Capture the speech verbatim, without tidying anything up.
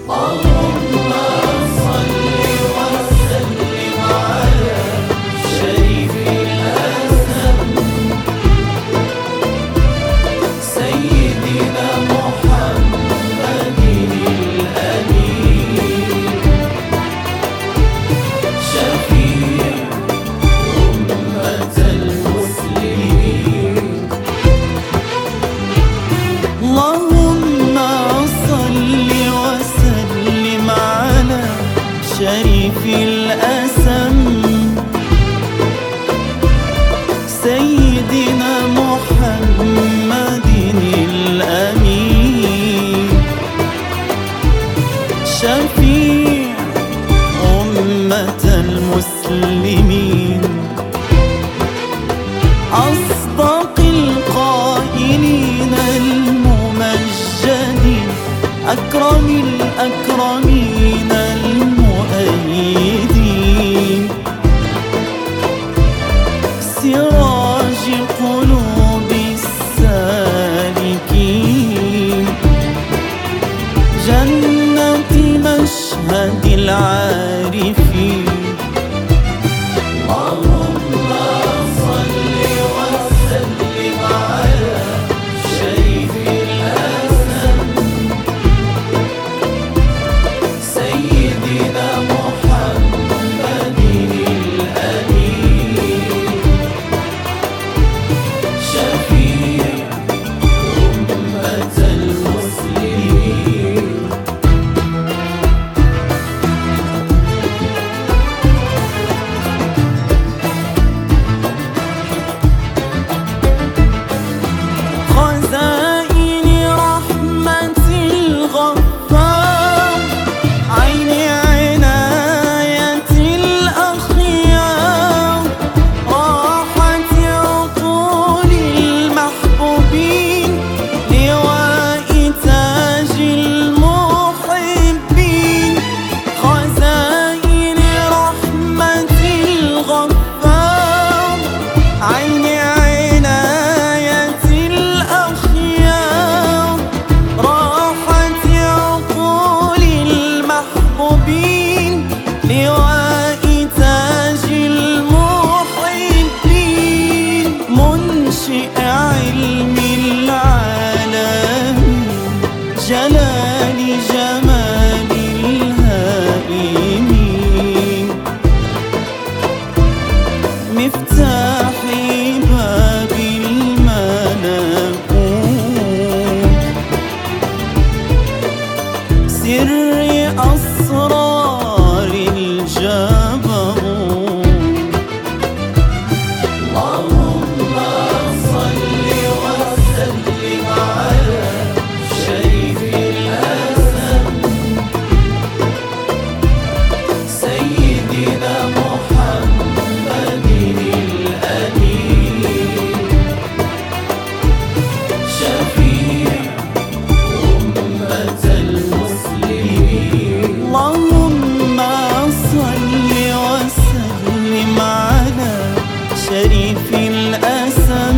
اللهم صل وسلم على شريف الأسم سيدنا محمد الأمين شفيع أمة المسلمين. اللهم صل وسلم على شريف الأسم سيدنا محمد الأمين شفيع أمة المسلمين. أصدق القائلين الممجدين أكرم الأكرمين المؤيدين سراج قلوب السالكين جنة مشهد العارفين. اللهم صل وسلم على شريف الأسم سيدنا محمد الأمين شفيع أمة المسلمين. خزائن رحمة الغفار عين عناية الأخيار راحة عقول المحبوبين لواء تاج المحبين. خزائن رحمة الغفار عين عناية الأخيار راحة عقول المحبوبين لواء تاج المحبين. منشئ علم العالمين جلال جمال الهائمين مفتاح باب الملكوت سر أسرار الجبروت. اللهم صل وسلم على شريف الأسم سيدنا محمد الأمين شفيع أمة المسلمين. اللهم صل وسلم على شريف الأسم